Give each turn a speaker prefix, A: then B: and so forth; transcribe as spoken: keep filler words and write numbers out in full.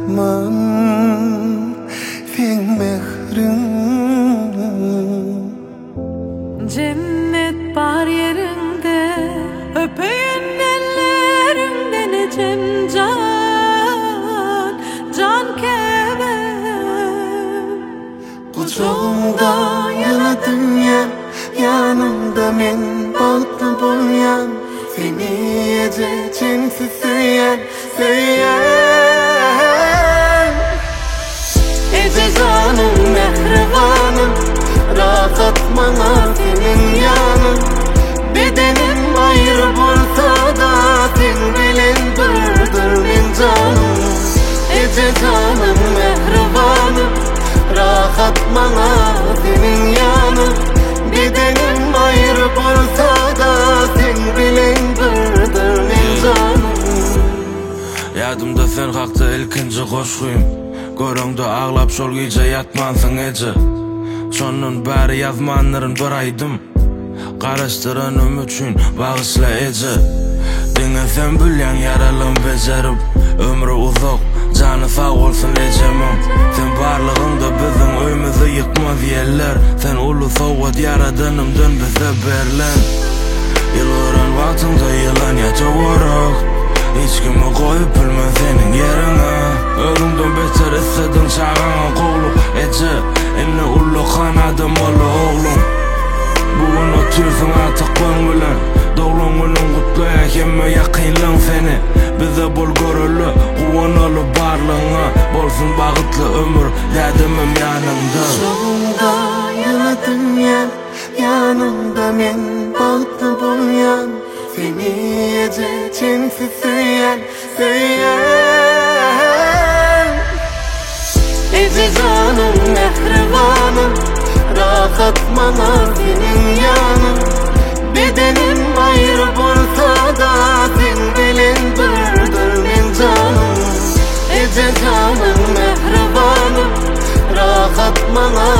A: yatman sen mehrin.
B: Cennet bar yerinde, öpeyim ellerinden ecem can, can kemem.
A: Kucağımda yana dünya, yanımda men baktı boyan. Seni ececimsiz söyleyen, söyleyen. Ece canım, mehribanım, rahat bana senin yanın. Bedenim ayrı bulsa da sen bilen durdur men canım. Ece canım, mehribanım, rahat bana senin yanın. Bedenim ayrı bulsa da sen bilen durdur men canım.
C: Yadımda sen hakta ilkinci koşkuyum. Görüngde ağlap şol gece yatmansın ece. Şonun bari yazmanların bir aydım. Karıştıranım üçün bağışla ece. Dine sen bilyan yaralım becerip. Ömrü uzak, canı sağ olsun ecemim. Sen barlığında bizim öyümüzü yıkmaz yerler. Sen ulu soğut yaradanımdan bize berlen. Yılgıran vaktında yılan yaca varak. Hiç kimi koyup bilmem senin yerine. Ölümden beter istedin çağına kovlu ece. Enne ulu kanadım olu oğlum. Bugün otursun artık konulan. Doğulun günün kutlayak emme yakınlan seni. Bize bol görülü kuvanalı barlığına. Bolsun bağıtlı ömür dedimim yanımda.
A: Kucağımda yana dünya, yanımda men baktı boyan. Seni ececimsiz söyleyen, söyleyen. Ece canım, mehribanım, rahat bana senin yanın. Bedenim ayrı bulsa da sen bilen durdur men canım. Ece canım, mehribanım, rahat bana